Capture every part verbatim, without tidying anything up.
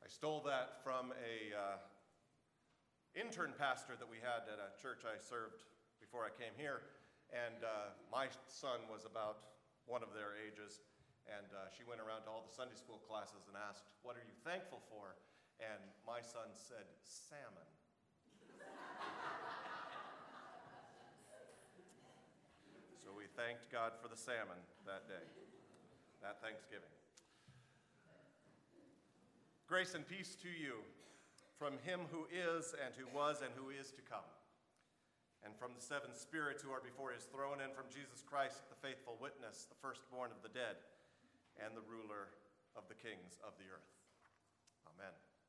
I stole that from a uh, intern pastor that we had at a church I served before I came here, and uh, my son was about one of their ages, and uh, she went around to all the Sunday school classes and asked, "What are you thankful for?" And my son said, "Salmon." So we thanked God for the salmon that day, that Thanksgiving. Grace and peace to you from him who is and who was and who is to come, and from the seven spirits who are before his throne, and from Jesus Christ, the faithful witness, the firstborn of the dead, and the ruler of the kings of the earth. Amen.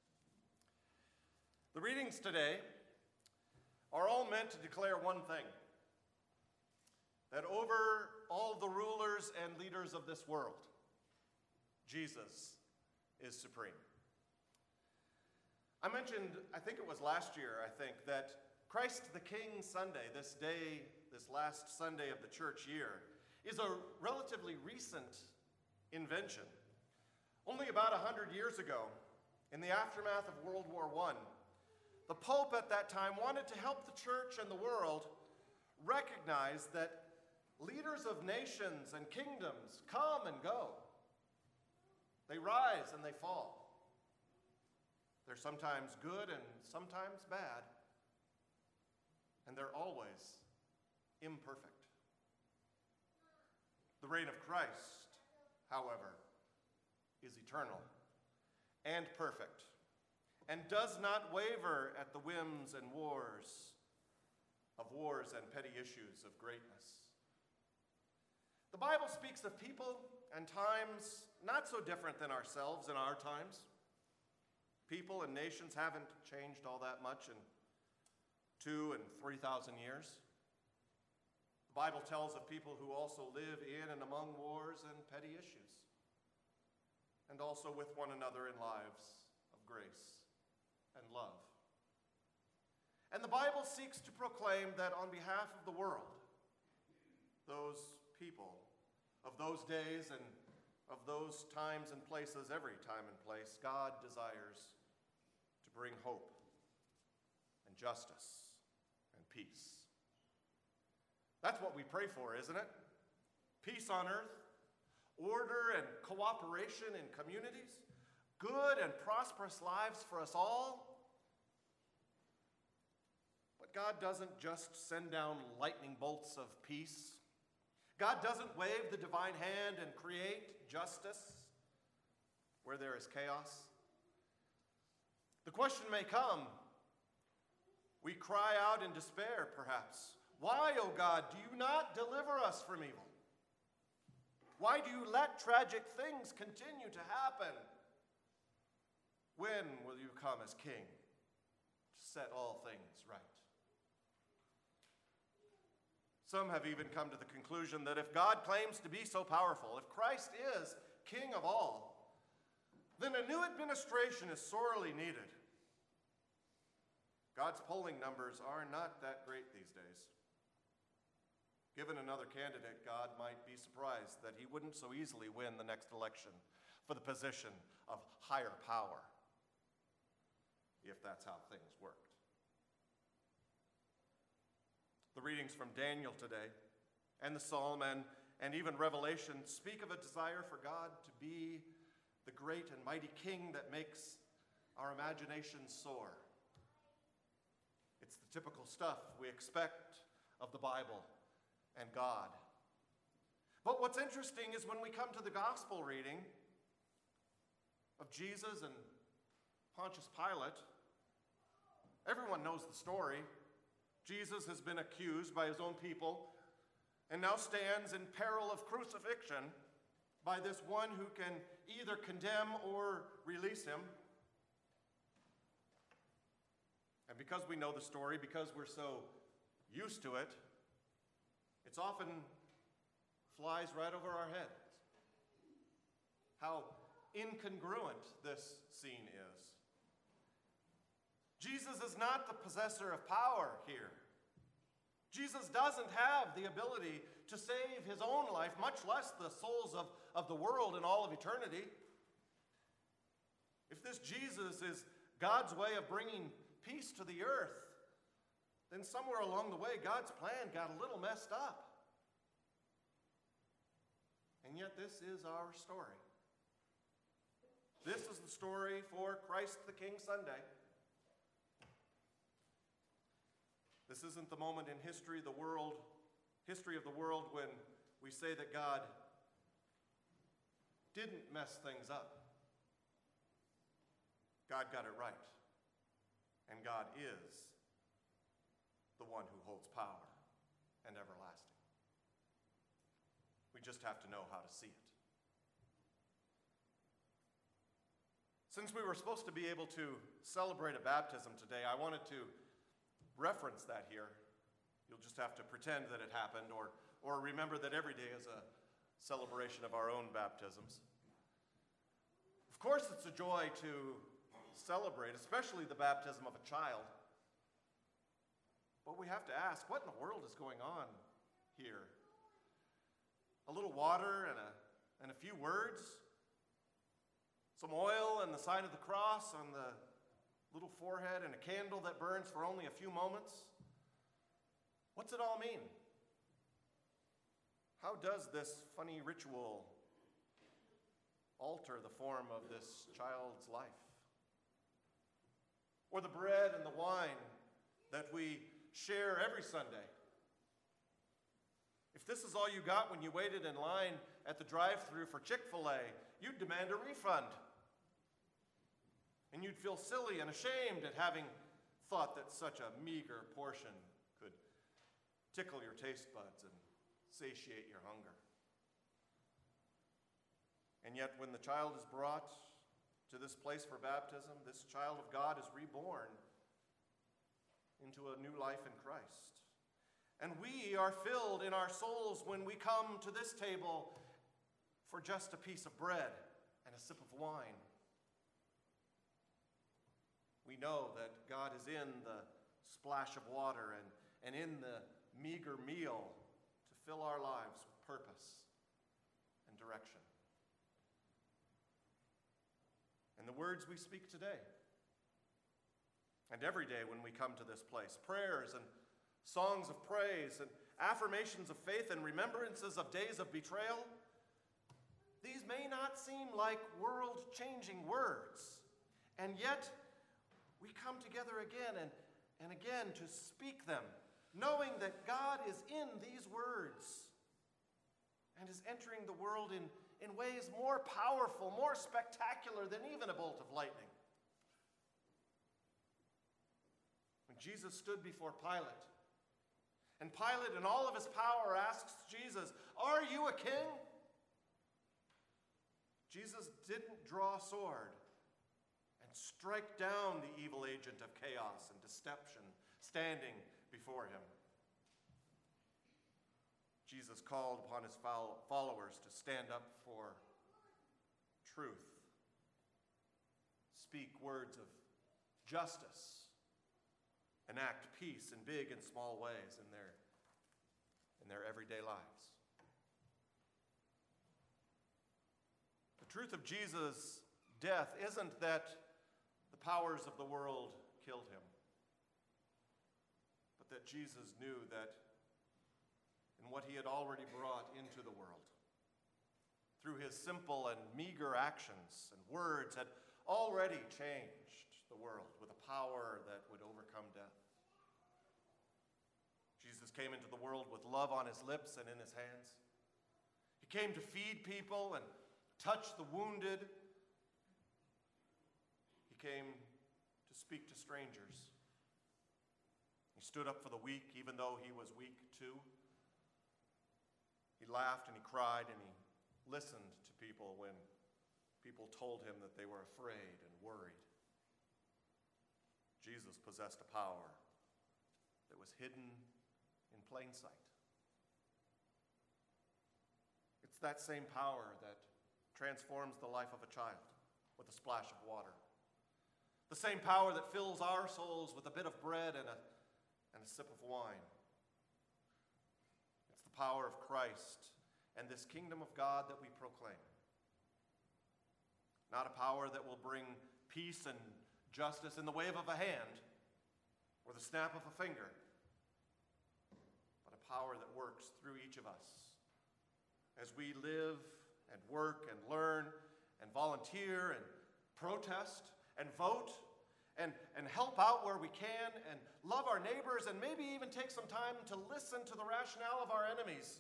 The readings today are all meant to declare one thing: that over all the rulers and leaders of this world, Jesus is supreme. I mentioned, I think it was last year, I think, that Christ the King Sunday, this day, this last Sunday of the church year, is a relatively recent invention. Only about a hundred years ago, in the aftermath of World War One, the Pope at that time wanted to help the church and the world recognize that leaders of nations and kingdoms come and go. They rise and they fall. They're sometimes good and sometimes bad, and they're always imperfect. The reign of Christ, however, is eternal and perfect, and does not waver at the whims and wars of wars and petty issues of greatness. The Bible speaks of people and times not so different than ourselves in our times. People and nations haven't changed all that much in two and three thousand years. The Bible tells of people who also live in and among wars and petty issues, and also with one another in lives of grace and love. And the Bible seeks to proclaim that on behalf of the world, those people of those days and of those times and places, every time and place, God desires to bring hope and justice and peace. That's what we pray for, isn't it? Peace on earth, order and cooperation in communities, good and prosperous lives for us all. But God doesn't just send down lightning bolts of peace. God doesn't wave the divine hand and create justice where there is chaos. The question may come, we cry out in despair perhaps, "Why, O God, do you not deliver us from evil? Why do you let tragic things continue to happen? When will you come as king to set all things right?" Some have even come to the conclusion that if God claims to be so powerful, if Christ is king of all, then a new administration is sorely needed. God's polling numbers are not that great these days. Given another candidate, God might be surprised that he wouldn't so easily win the next election for the position of higher power, if that's how things worked. The readings from Daniel today and the Psalm and, and even Revelation speak of a desire for God to be the great and mighty king that makes our imaginations soar. It's the typical stuff we expect of the Bible and God. But what's interesting is when we come to the gospel reading of Jesus and Pontius Pilate, everyone knows the story. Jesus has been accused by his own people and now stands in peril of crucifixion by this one who can either condemn or release him. And because we know the story, because we're so used to it, it's often flies right over our heads. How incongruent this scene is. Jesus is not the possessor of power here. Jesus doesn't have the ability to save his own life, much less the souls of, of the world and all of eternity. If if this Jesus is God's way of bringing peace to the earth, then somewhere along the way, God's plan got a little messed up. And yet this is our story. This is the story for Christ the King Sunday. This isn't the moment in history, the world, history of the world when we say that God didn't mess things up. God got it right. And God is the one who holds power and everlasting. We just have to know how to see it. Since we were supposed to be able to celebrate a baptism today, I wanted to reference that here. You'll just have to pretend that it happened or, or remember that every day is a celebration of our own baptisms. Of course, it's a joy to celebrate, especially the baptism of a child. But we have to ask, what in the world is going on here? A little water and a, and a few words? Some oil and the sign of the cross on the little forehead and a candle that burns for only a few moments? What's it all mean? How does this funny ritual alter the form of this child's life? Or the bread and the wine that we share every Sunday? If this is all you got when you waited in line at the drive-thru for Chick-fil-A, you'd demand a refund. And you'd feel silly and ashamed at having thought that such a meager portion could tickle your taste buds and satiate your hunger. And yet when the child is brought to this place for baptism, this child of God is reborn into a new life in Christ. And we are filled in our souls when we come to this table for just a piece of bread and a sip of wine. We know that God is in the splash of water and, and in the meager meal to fill our lives with purpose and direction. And the words we speak today, and every day when we come to this place, prayers and songs of praise and affirmations of faith and remembrances of days of betrayal, these may not seem like world-changing words, and yet we come together again and, and again to speak them, knowing that God is in these words and is entering the world in, in ways more powerful, more spectacular than even a bolt of lightning. When Jesus stood before Pilate, and Pilate in all of his power asks Jesus, "Are you a king?" Jesus didn't draw a sword and strike down the evil agent of chaos and deception standing before him. Jesus called upon his followers to stand up for truth, speak words of justice, enact peace in big and small ways in their, in their everyday lives. The truth of Jesus' death isn't that the powers of the world killed him, but that Jesus knew that in what he had already brought into the world, through his simple and meager actions and words, had already changed the world with a power that would overcome death. Jesus came into the world with love on his lips and in his hands. He came to feed people and touch the wounded. He came to speak to strangers. He stood up for the weak, even though he was weak too. He laughed and he cried and he listened to people when people told him that they were afraid and worried. Jesus possessed a power that was hidden in plain sight. It's that same power that transforms the life of a child with a splash of water. The same power that fills our souls with a bit of bread and a, and a sip of wine. It's the power of Christ and this kingdom of God that we proclaim. Not a power that will bring peace and justice in the wave of a hand or the snap of a finger, but a power that works through each of us as we live and work and learn and volunteer and protest and vote and, and help out where we can and love our neighbors and maybe even take some time to listen to the rationale of our enemies.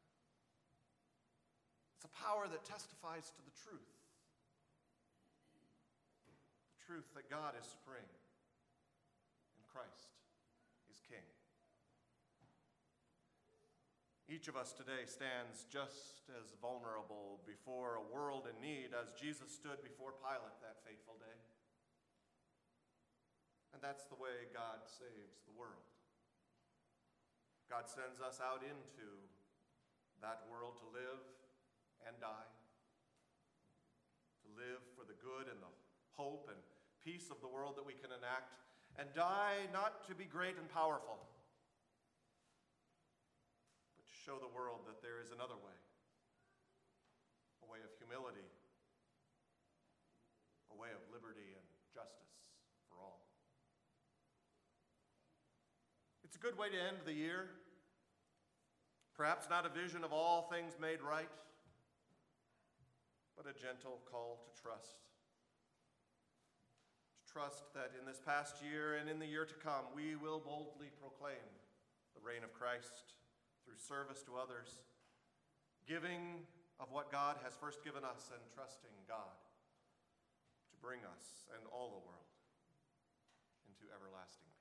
It's a power that testifies to the truth. The truth that God is supreme and Christ is King. Each of us today stands just as vulnerable before a world in need as Jesus stood before Pilate that fateful day. And that's the way God saves the world. God sends us out into that world to live and die, to live for the good and the hope and peace of the world that we can enact, and die not to be great and powerful, but to show the world that there is another way, a way of humility, a way of liberty and justice for all. It's a good way to end the year. Perhaps not a vision of all things made right, but a gentle call to trust. To trust that in this past year and in the year to come, we will boldly proclaim the reign of Christ through service to others, giving of what God has first given us and trusting God to bring us and all the world into everlasting life.